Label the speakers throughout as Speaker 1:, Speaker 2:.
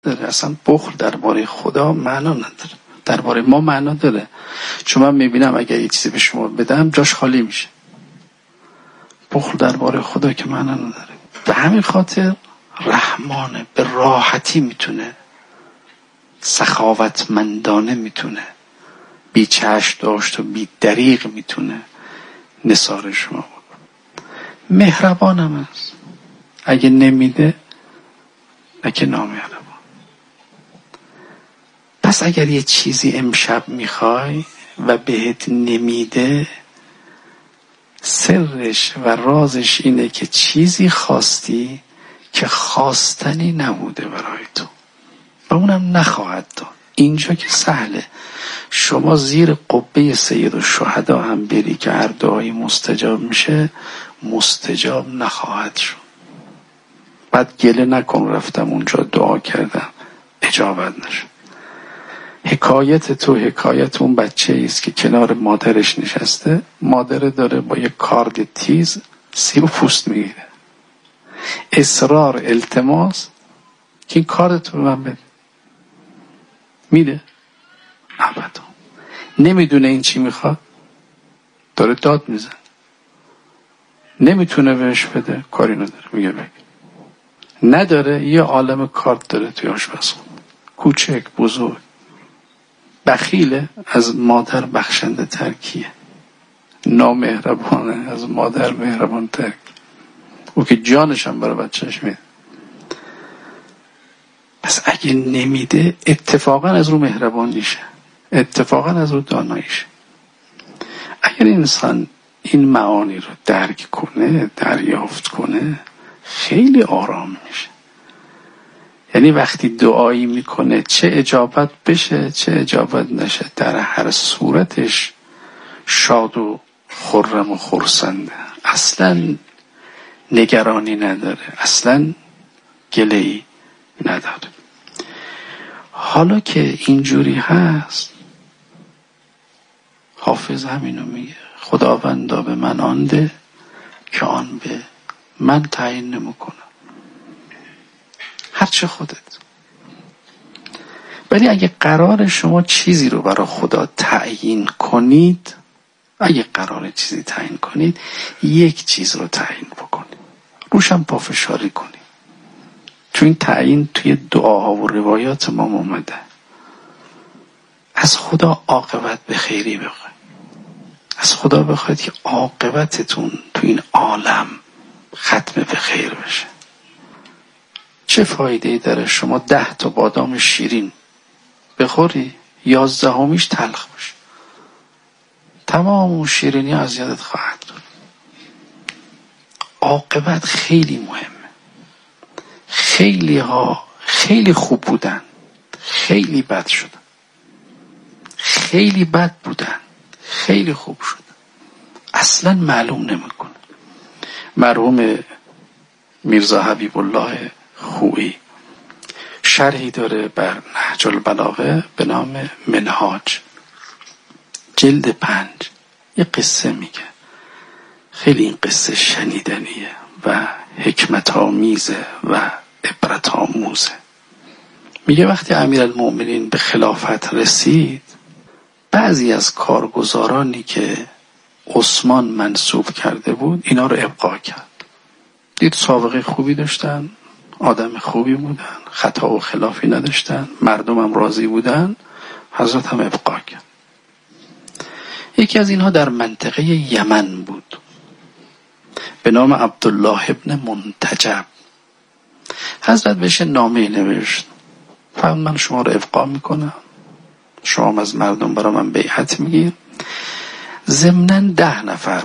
Speaker 1: داره. اصلا بخل درباره خدا معنا نداره، درباره ما معنا داره. چون من میبینم اگر یه چیزی به شما بدم جاش خالی میشه. بخل درباره خدا که معنا نداره. به همین خاطر رحمانه، به راحتی میتونه، سخاوتمندانه میتونه، بی چشم داشت و بی دریغ میتونه نثار شما بکنه. مهربانم است. اگه نمیده اگه نامهربان. پس اگر یه چیزی امشب میخوای و بهت نمیده، سرش و رازش اینه که چیزی خواستی که خواستنی نبوده برای تو و اونم نخواهد داد. اینجا که سهله، شما زیر قبه سید الشهدا هم بری که هر دعایی مستجاب میشه، مستجاب نخواهد شد. بعد گله نکن رفتم اونجا دعا کردم اجابت نشد. حکایت تو حکایت اون بچه ایست که کنار مادرش نشسته، مادر داره با یک کارد تیز سیب و پوست میگیره، اصرار التماس که این کاردتو به من بده، میده؟ ابدا. نمیدونه این چی میخواد، داره داد میزن، نمیتونه بهش بده، کاری نداره، میگه بگه. نداره، یه عالم کارت داره توی آشپزخونه، کوچک بزرگ. بخیله، از مادر بخشنده تر کیه؟ نامهربانه، از مادر مهربان تر. او که جانش هم برای بچهش میده. پس اگه نمیده، اتفاقا از رو مهربانیشه، اتفاقا از رو داناییشه. اگر انسان این معانی رو درک کنه، دریافت کنه، خیلی آرام میشه. یعنی وقتی دعایی میکنه، چه اجابت بشه چه اجابت نشه، در هر صورتش شاد و خرم و خرسنده، اصلا نگرانی نداره، اصلا گله‌ای نداره. حالا که اینجوری هست، حافظ همینو میگه: خداوندا به من آن ده که آن به من تعیین نمیکنم، هرچه خودت. ولی اگه قرار شما چیزی رو برای خدا تعیین کنید، اگه قرار چیزی تعیین کنید، یک چیز رو تعیین بکنید، روشم پافشاری کنید. چون این تعیین توی دعاها و روایات ما اومده. از خدا عاقبت به خیری بخواید. از خدا بخواید که عاقبتتون تو این عالم ختم به خیر بشه. چه فایده‌ای داره شما 10 تا بادام شیرین بخوری، 11میش تلخ باشه؟ تمام اون شیرینی از یادت خواهد بود. عاقبت خیلی مهمه. خیلی ها خیلی خوب بودن، خیلی بد شدن، خیلی بد بودن، خیلی خوب شدن، اصلا معلوم نمیکنه. مرحوم میرزا حبیب الله خویی شرحی داره بر نهج البلاغه به نام منهاج، جلد 5. یه قصه میگه، خیلی این قصه شنیدنیه و حکمت آمیزه و عبرت آموزه. میگه وقتی امیرالمؤمنین به خلافت رسید، بعضی از کارگزارانی که عثمان منصوب کرده بود اینا رو ابقا کرد. دید سابقه خوبی داشتن، آدم خوبی بودن، خطا و خلافی نداشتن، مردم هم راضی بودن، حضرت هم ابقا کرد. یکی از اینها در منطقه یمن بود به نام عبدالله ابن منتجب. حضرت بهش نامه نوشت: من شما رو ابقا میکنم، شما از مردم برای من بیعت میگیر، ضمناً 10 نفر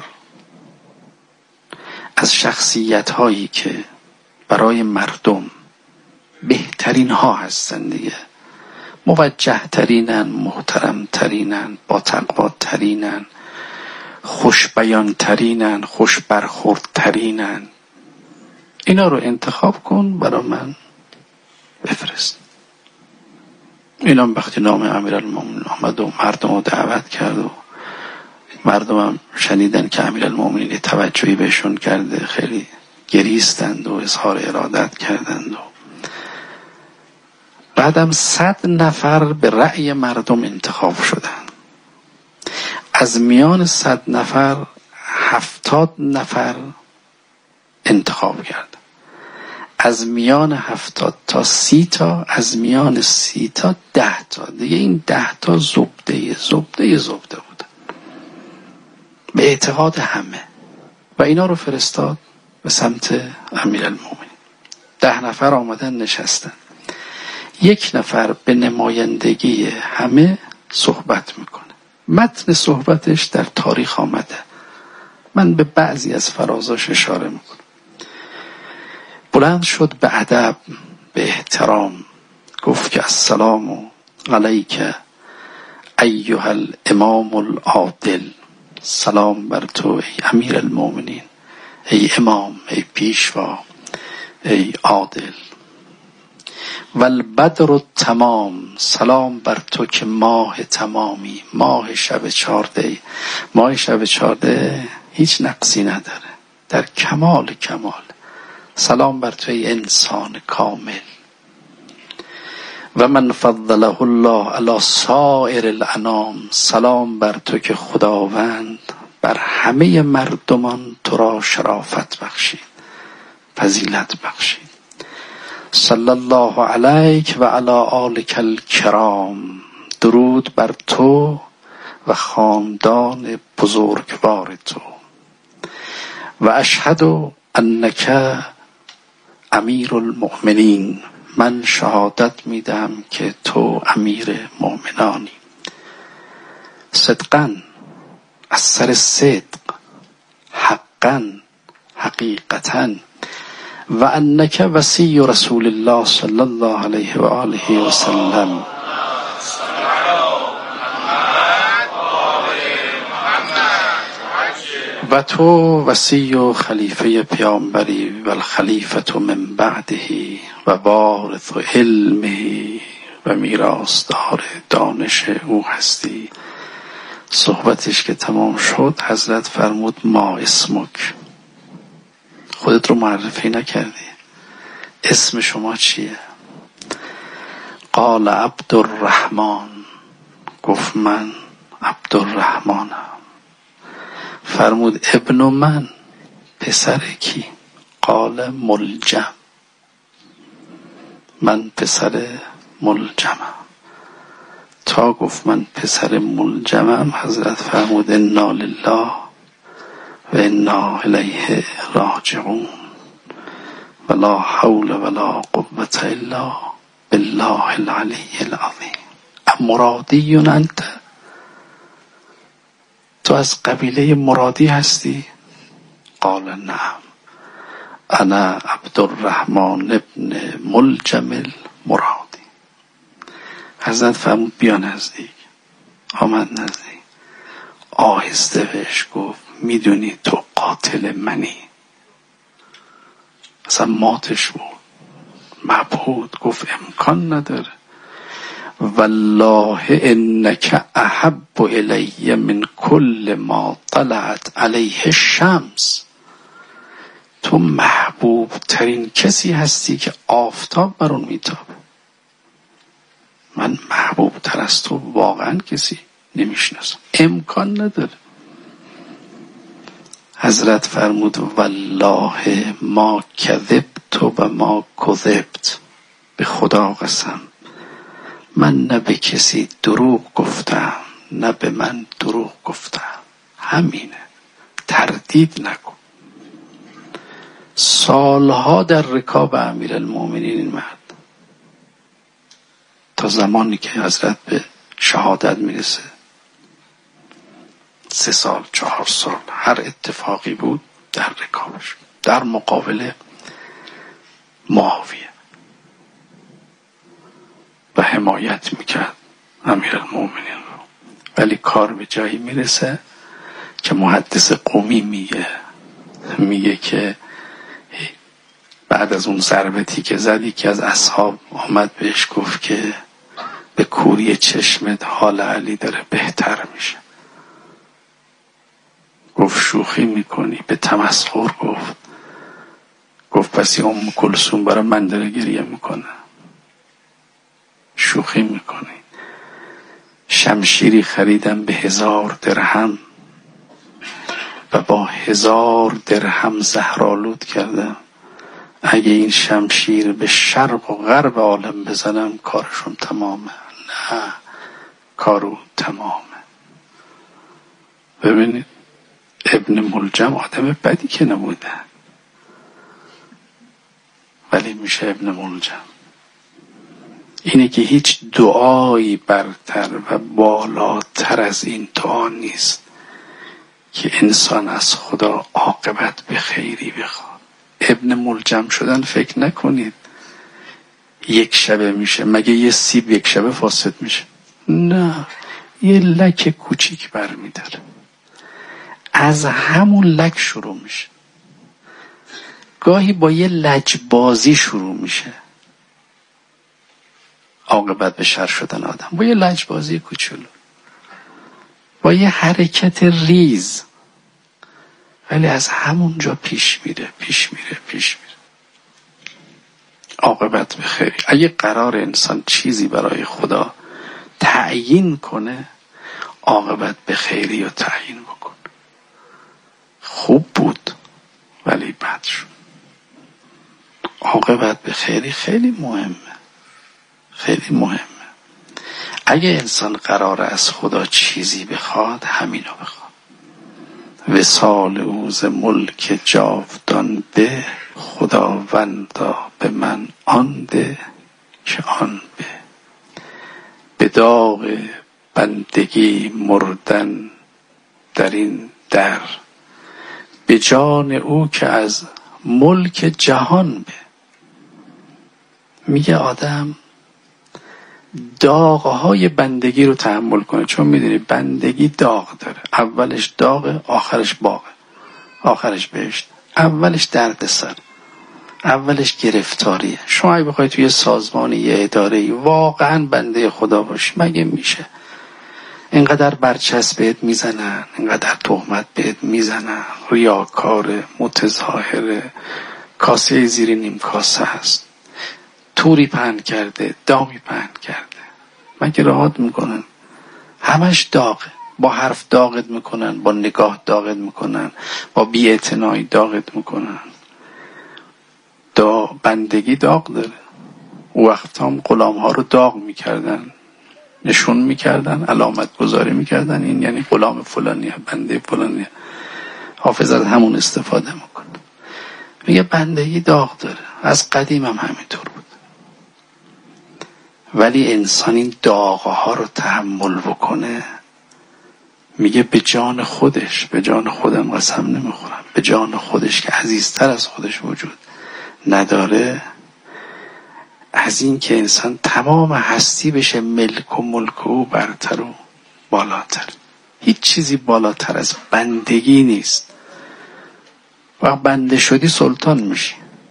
Speaker 1: از شخصیت هایی که برای مردم بهترین ها هستن دیگه، موجه ترینن، محترم ترینن، با تقوا ترینن، خوش بیان ترینن، خوش برخورد ترینن، اینا رو انتخاب کن برای من بفرست. اینا وقتی نام امیرالمومنین آمد و مردم رو دعوت کرد و مردم هم شنیدن که امیرالمومنین توجهی بهشون کرده، خیلی گریستند و اظهار ارادت کردند و بعدم 100 نفر به رأی مردم انتخاب شدن. از میان 100 نفر 70 نفر انتخاب کرد. از میان 70 تا 30 تا، از میان 30 تا 10 تا. دیگه این 10 تا زبده بود به اعتقاد همه و اینا رو فرستاد به سمت امیرالمومنین. 10 نفر آمدن نشستن. 1 نفر به نمایندگی همه صحبت میکنه. متن صحبتش در تاریخ آمده، من به بعضی از فرازاش اشاره میکنم. بلند شد به ادب، به احترام، گفت که السلام علیک ایها الامام العادل، سلام بر تو ای امیر المؤمنین، ای امام، ای پیشوا، ای عادل. و البدر التمام، سلام بر تو که ماه تمامی، ماه شب 14. ماه شب 14 هیچ نقصی نداره، در کمال. سلام بر تو ای انسان کامل. و من فضله الله علی سائر الانام، سلام بر تو که خداوند بر همه مردمان تو را شرافت بخشید، فضیلت بخشید. صلی الله علیک و علی آلک الکرام، درود بر تو و خاندان بزرگوار تو. و اشهد انک امیر المؤمنین، من شهادت میدم که تو امیر مؤمنانی. صدقاً، از سر صدق، حقاً، حقیقتاً. و انک وصی رسول الله صلی الله علیه و آله و سلم، و تو وصی و خلیفه پیامبری و الخلیفة من بعده و وارث علمه و میراثدار دانش او هستی. صحبتش که تمام شد حضرت فرمود ما اسمک، خودت رو معرفی نکردی، اسم شما چیه؟ قال عبدالرحمن، گفت من عبدالرحمنم. فرمود ابن من، پسر کی؟ قال ملجم، من پسر ملجمم. تا گفت من پسر ملجمم حضرت فرمود انا لله و انا الیه راجعون و لا حول و لا قوة الا بالله العلی العظیم. مرادی انت، تو از قبیله مرادی هستی؟ قال نعم انا عبدالرحمن ابن ملجم المرادی. حضرت فرمود بیا نزدیک. آمد نزدیک، آهسته بهش گفت میدونی تو قاتل منی؟ اصلا ماتش بود، مبهوت. گفت امکان نداره. والله انک احب الی من کل ما طلعت علیه الشمس، تو محبوب ترین کسی هستی که آفتاب بر اون میتابه. من محبوب تر از تو واقعا کسی نمیشناسم، امکان نداره. حضرت فرمود والله ما کذبت و ما کذبت، به خدا قسم من نه به کسی دروغ گفتم نه به من دروغ گفتم، همینه، تردید نکن. سالها در رکاب امیرالمؤمنین این مرد، تا زمانی که حضرت به شهادت میرسه 3 سال 4 سال هر اتفاقی بود در رکابش، در مقابل معاویه و حمایت میکرد امیرالمؤمنین رو. ولی کار به جایی میرسه که محدث قومی میگه که بعد از اون ضربتی که زدی که از اصحاب آمد بهش گفت که به کوری چشمت حال علی داره بهتر میشه. گفت شوخی میکنی؟ به تمسخر گفت پس ام کلثوم برای من داره گریه میکنه. شوخی میکنی. شمشیری خریدم به 1000 درهم و با 1000 درهم زهرآلود کردم. اگه این شمشیر به شرق و غرب عالم بزنم کارشون تمامه. نه، کارو تمامه. ببینید ابن ملجم آدم بدی که نبوده، ولی میشه ابن ملجم. اینه که هیچ دعایی برتر و بالاتر از این دعا نیست که انسان از خدا عاقبت به خیری بخواد. ابن ملجم شدن فکر نکنید یک شبه میشه. مگه یه سیب یک شبه فاسد میشه؟ نه، یه لک کوچیک برمیداره، از همون لک شروع میشه. گاهی با یه لجبازی شروع میشه عاقبت به شر شدن آدم، با یه لجبازی کوچولو، با یه حرکت ریز، ولی از همونجا پیش میره عاقبت به خیر. اگه قرار انسان چیزی برای خدا تعیین کنه، عاقبت به خیری رو تعیین بکن. خوب بود ولی بد شد. عاقبت به خیری خیلی مهمه. اگه انسان قرار از خدا چیزی بخواد، همینو بخواد. وصال او ز ملک جاودان به، خداوندا به من آن ده که آن به داغ بندگی مردن در این در، به جان او که از ملک جهان به. میگه آدم داغهای بندگی رو تحمل کنه، چون میدونی بندگی داغ داره. اولش داغه، آخرش باغه، آخرش بهشت. اولش دردسر، اولش گرفتاریه. شما اگه بخوای توی سازمانی، یه اداره‌ای واقعا بنده خدا باشی، مگه میشه؟ اینقدر برچسب بهت میزنن، اینقدر تهمت بهت میزنن، ریاکار، متظاهره، کاسه زیر نیم کاسه هست، توری پهن کرده، دامی پهن کرده. مگه راحت میکنن؟ همش داغه. با حرف داغت میکنن، با نگاه داغت میکنن، با بی‌اعتنایی داغت میکنن. بندگی داغ داره. او وقت هم غلام ها رو داغ میکردن، نشون میکردن، علامت گذاری میکردن، این یعنی غلام فلانیه، بنده فلانیه. حافظ از همون استفاده میکنه. میگه بندگی داغ داره، از قدیم هم همینطور بود. ولی انسان این داغها رو تحمل بکنه، میگه به جان خودش، به جان خودم قسم نمیخورم، به جان خودش که عزیزتر از خودش وجود نداره، از این که انسان تمام هستی بشه ملک و ملک او برتر و بالاتر. هیچ چیزی بالاتر از بندگی نیست. و بنده شدی سلطان میشی.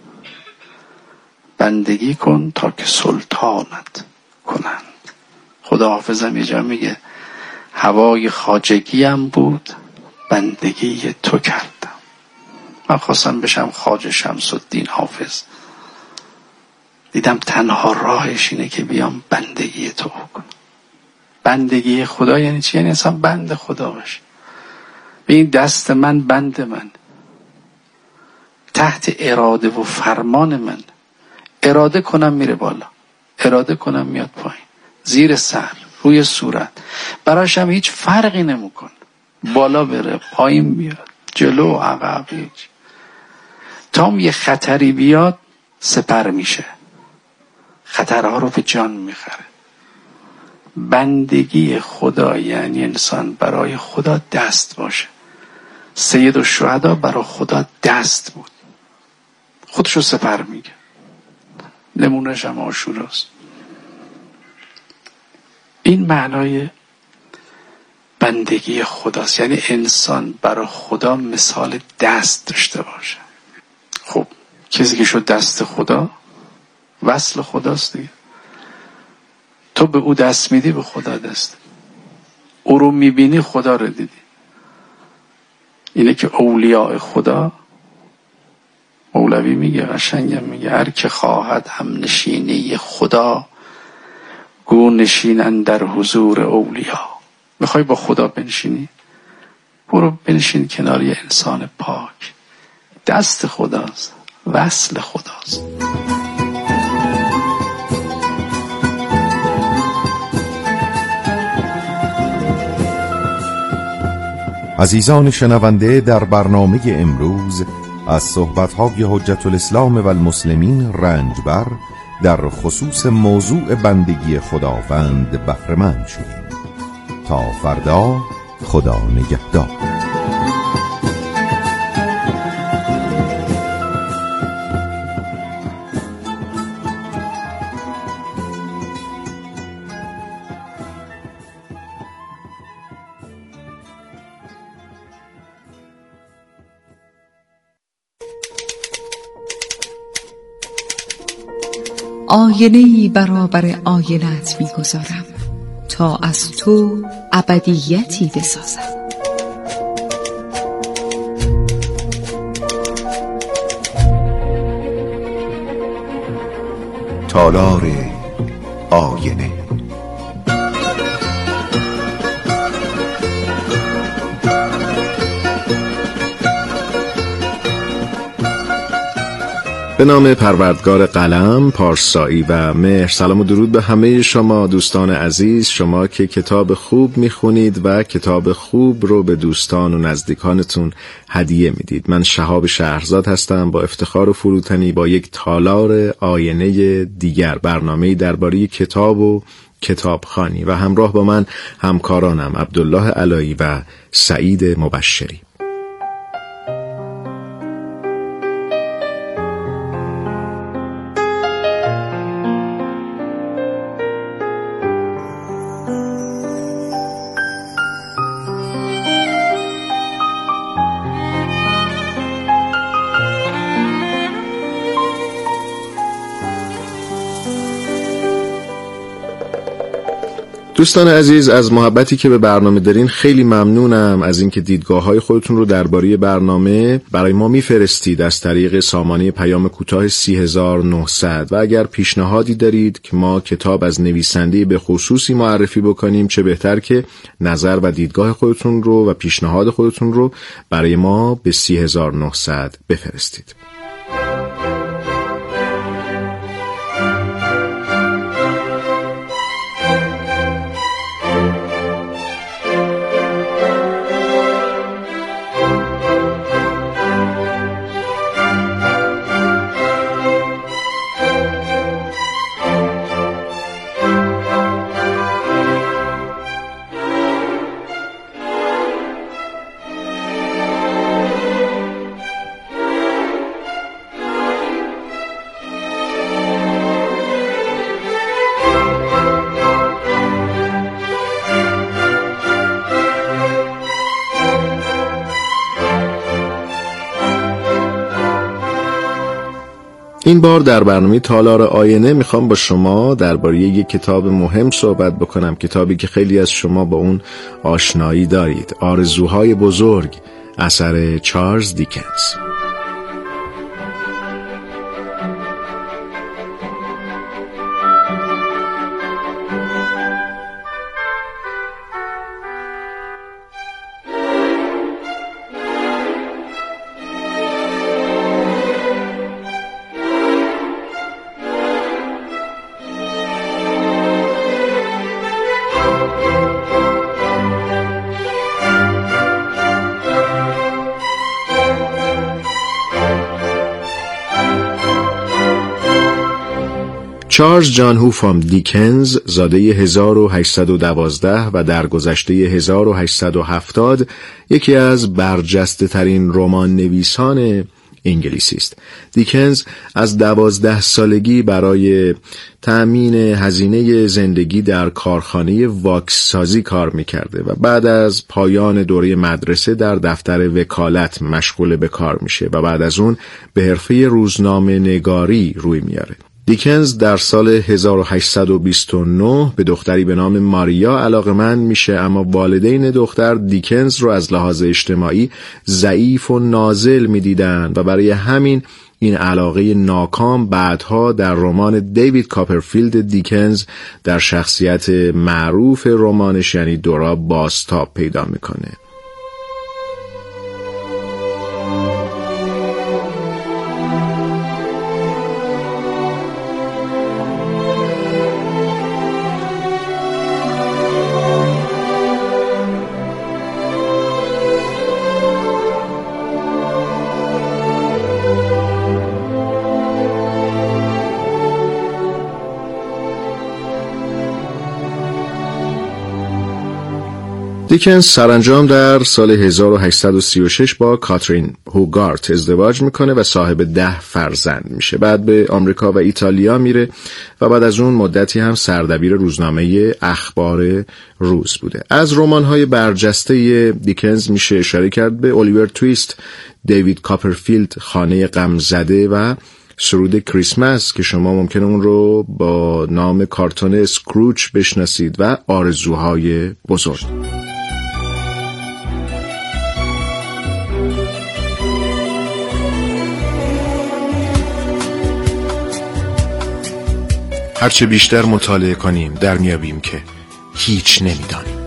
Speaker 1: بندگی کن تا که سلطانت کنند. خدا حافظم یه جا میگه هوای خواجگیم بود، بندگی تو کردم. من خواستم بشم خواجه شمس الدین حافظ، دیدم تنها راهش اینه که بیام بندگی تو بکنم. بندگی خدا یعنی چی؟ یعنی انسان بند خدا باشه. این دست من بند من، تحت اراده و فرمان من. اراده کنم میره بالا، اراده کنم میاد پایین، زیر سر، روی صورت، براش هم هیچ فرقی نمیکنه. بالا بره، پایین بیاد، جلو عقب، هیچ. تا یه خطری بیاد سپر میشه، خطرها رو به جان میخره. بندگی خدا یعنی انسان برای خدا دست باشه. سید الشهدا برای خدا دست بود، خودشو سپر میگه. نمونهش هم عاشوراست. این معنای بندگی خداست، یعنی انسان برای خدا مثال دست داشته باشه. خب کسی که شد دست خدا، وصل خداست دیگه. تو به او دست میدی، به خدا دست. او رو میبینی، خدا رو دیدی. اینه که اولیاء خدا، مولوی میگه، قشنگم میگه، هر که خواهد هم نشینی خدا، گو نشینن در حضور اولیا. میخوای با خدا بنشینی؟ برو بنشین کنار یه انسان پاک. دست خداست، وصل خداست.
Speaker 2: عزیزان شنونده، در برنامه امروز از صحبت‌های حجت الاسلام و المسلمین رنجبر در خصوص موضوع بندگی خداوند بهره‌مند شدیم. تا فردا، خدا نگهدار.
Speaker 3: آینه‌ای برابر آینه‌ات می‌گذارم تا از تو ابدیتی بسازم.
Speaker 2: تالار آینه.
Speaker 4: به نام پروردگار قلم، پارسایی و مهر. سلام و درود به همه شما دوستان عزیز، شما که کتاب خوب میخونید و کتاب خوب رو به دوستان و نزدیکانتون هدیه میدید. من شهاب شهرزاد هستم، با افتخار و فروتنی با یک تالار آینه دیگر، برنامه‌ای درباره کتاب و کتابخوانی، و همراه با من همکارانم عبدالله علایی و سعید مبشری. دوستان عزیز، از محبتی که به برنامه دارین خیلی ممنونم. از اینکه دیدگاه‌های خودتون رو درباره برنامه برای ما میفرستید از طریق سامانه پیام کوتاه 30900 و اگر پیشنهادی دارید که ما کتاب از نویسنده به خصوصی معرفی بکنیم، چه بهتر که نظر و دیدگاه خودتون رو و پیشنهاد خودتون رو برای ما به 30900 بفرستید. این بار در برنامه تالار آینه میخوام با شما درباره یک کتاب مهم صحبت بکنم، کتابی که خیلی از شما با اون آشنایی دارید، آرزوهای بزرگ، اثر چارلز دیکنز. چارلز جان هوفام دیکنز، زاده 1812 و در گذشته 1870، یکی از برجسته ترین رمان نویسان انگلیسی است. دیکنز از 12 سالگی برای تأمین هزینه زندگی در کارخانه واکس سازی کار میکرده و بعد از پایان دوره مدرسه در دفتر وکالت مشغول به کار میشه و بعد از اون به حرفه روزنامه نگاری روی میاره. دیکنز در سال 1829 به دختری به نام ماریا علاقه‌مند میشه، اما والدین دختر دیکنز رو از لحاظ اجتماعی ضعیف و نازل میدیدن و برای همین این علاقه ناکام بعدها در رمان دیوید کاپرفیلد دیکنز در شخصیت معروف رمانش یعنی دورا بازتاب پیدا میکنه. دیکنز سرانجام در سال 1836 با کاترین هوگارت ازدواج میکنه و صاحب 10 فرزند میشه. بعد به آمریکا و ایتالیا میره و بعد از اون مدتی هم سردبیر روزنامه اخبار روز بوده. از رمان‌های برجسته دیکنز میشه اشاره کرد به الیور تویست، دیوید کاپرفیلد، خانه غمزده و سرود کریسمس که شما ممکنه اون رو با نام کارتون اسکروچ بشناسید و آرزوهای بزرگ. هرچه بیشتر مطالعه کنیم در میابیم که هیچ نمیدانیم.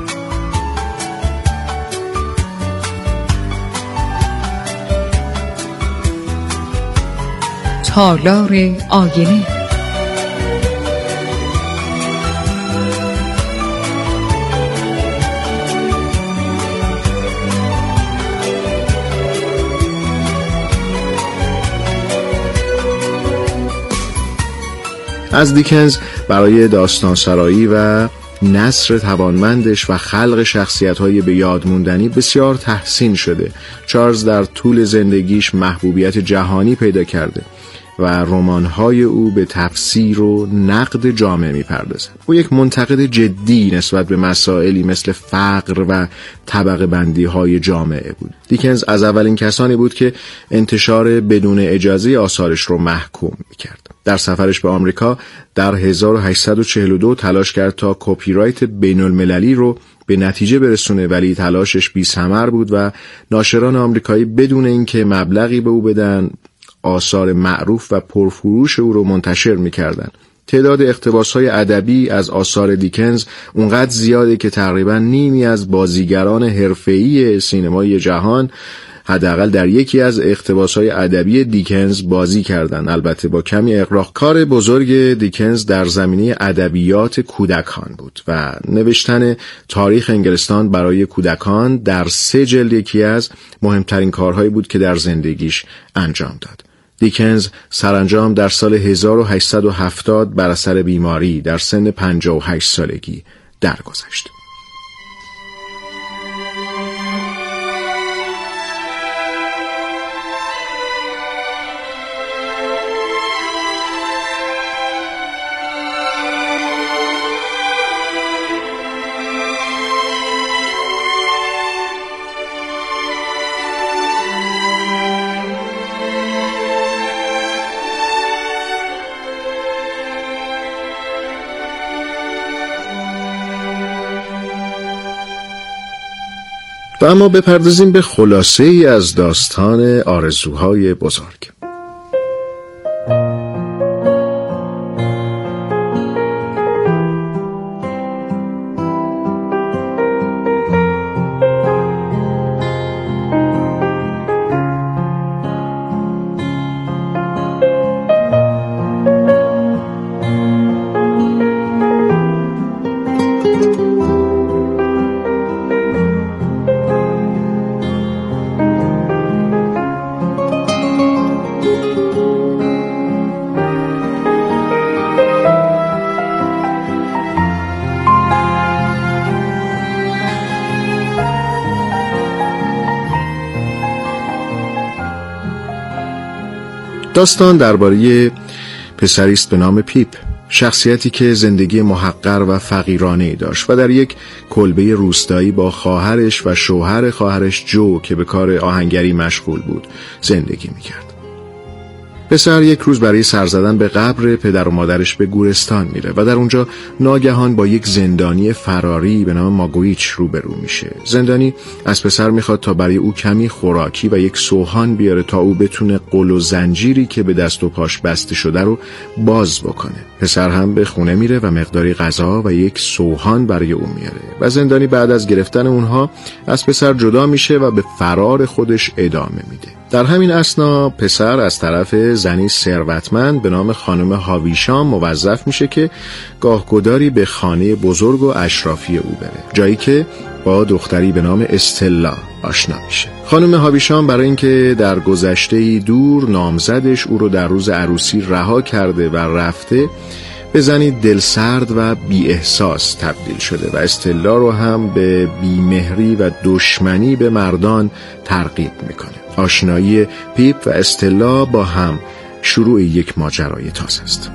Speaker 3: تالار آینه.
Speaker 4: از دیکنز برای داستانسرایی و نثر توانمندش و خلق شخصیت‌های به یاد موندنی بسیار تحسین شده. چارلز در طول زندگیش محبوبیت جهانی پیدا کرده و رمان‌های او به تفسیر و نقد جامعه می‌پردازه. او یک منتقد جدی نسبت به مسائلی مثل فقر و طبقه بندی‌های جامعه بود. دیکنز از اولین کسانی بود که انتشار بدون اجازه آثارش رو محکوم می‌کرد. در سفرش به آمریکا در 1842 تلاش کرد تا کپی رایت بین المللی رو به نتیجه برسونه، ولی تلاشش بی‌ثمر بود و ناشران آمریکایی بدون اینکه مبلغی به او بدن آثار معروف و پرفروش او رو منتشر می‌کردن. تعداد اقتباس‌های ادبی از آثار دیکنز اونقدر زیاده که تقریباً نیمی از بازیگران حرفه‌ای سینمای جهان حداقل در یکی از اقتباس‌های ادبی دیکنز بازی کردند، البته با کمی اغراق. کار بزرگ دیکنز در زمینه ادبیات کودکان بود و نوشتن تاریخ انگلستان برای کودکان در 3 جلد یکی از مهمترین کارهایی بود که در زندگیش انجام داد. دیکنز سرانجام در سال 1870 بر اثر بیماری در سن 58 سالگی درگذشت. و اما بپردازیم به خلاصه ای از داستان آرزوهای بزرگ. داستان درباره پسری است به نام پیپ، شخصیتی که زندگی محقر و فقیرانه‌ای داشت و در یک کلبه روستایی با خواهرش و شوهر خواهرش جو که به کار آهنگری مشغول بود زندگی می‌کرد. پسر یک روز برای سر زدن به قبر پدر و مادرش به گورستان میره و در اونجا ناگهان با یک زندانی فراری به نام ماگویچ روبرو میشه. زندانی از پسر میخواد تا برای او کمی خوراکی و یک سوهان بیاره تا او بتونه قل و زنجیری که به دست و پاش بسته شده رو باز بکنه. پسر هم به خونه میره و مقداری غذا و یک سوهان برای او میاره و زندانی بعد از گرفتن اونها از پسر جدا میشه و به فرار خودش ادامه میده. در همین اثنا پسر از طرف زنی ثروتمند به نام خانم هاویشام موظف میشه که گاهگداری به خانه بزرگ و اشرافی او بره، جایی که با دختری به نام استلا آشنا میشه. خانم هاویشام برای اینکه در گذشته‌ای دور نامزدش او رو در روز عروسی رها کرده و رفته، به زنی دلسرد و بی احساس تبدیل شده و استلا رو هم به بیمهری و دشمنی به مردان ترغیب میکنه. آشنایی پیپ و استلا با هم شروع یک ماجرای تازه است.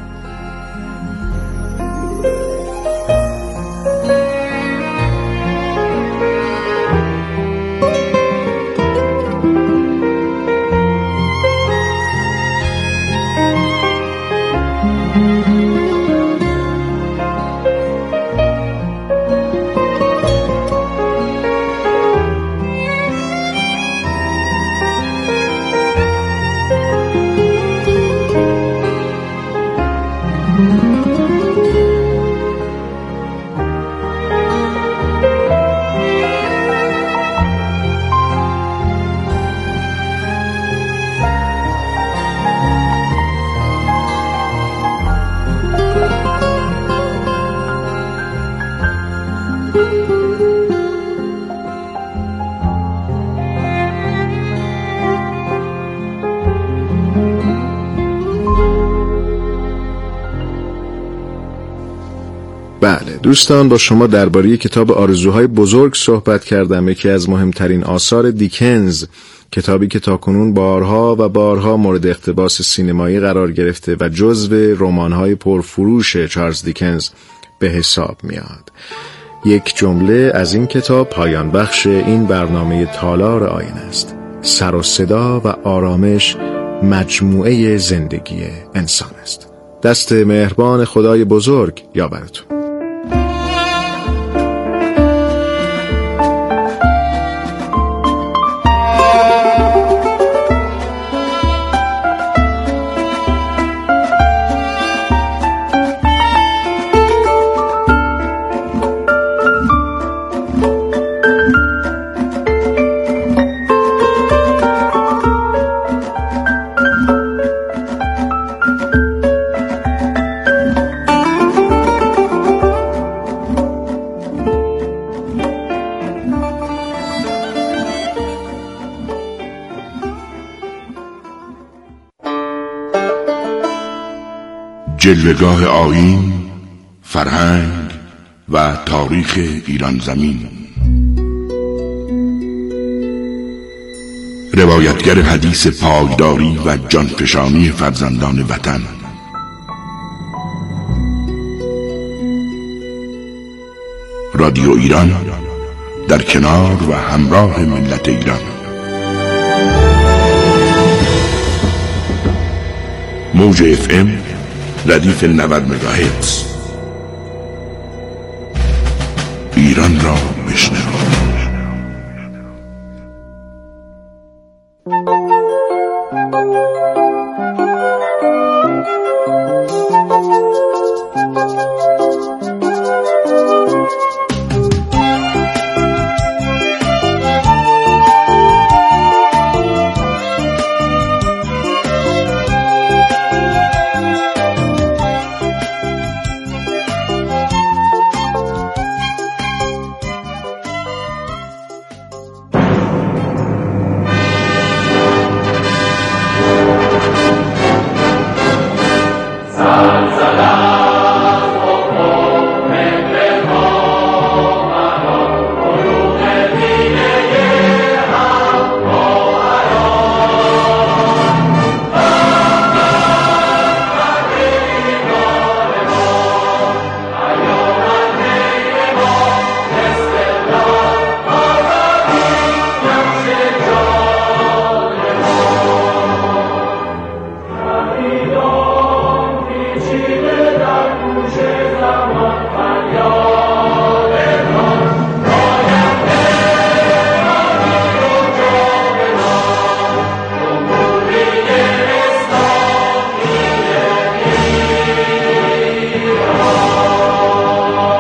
Speaker 4: بله دوستان، با شما درباره کتاب آرزوهای بزرگ صحبت کردم، یکی از مهمترین آثار دیکنز، کتابی که تاکنون بارها و بارها مورد اقتباس سینمایی قرار گرفته و جزو رمان‌های پرفروش چارلز دیکنز به حساب میاد. یک جمله از این کتاب پایان بخش این برنامه تالار آینه است: سر و صدا و آرامش مجموعه زندگی انسان است. دست مهربان خدای بزرگ یاورتون.
Speaker 5: جلوه‌گاه آیین، فرهنگ و تاریخ ایران زمین. روایتگر حدیث پایداری و جانفشانی فرزندان وطن. رادیو ایران در کنار و همراه ملت ایران. موج FM ردیف 90 مگاهرتز. ایران را بشنو.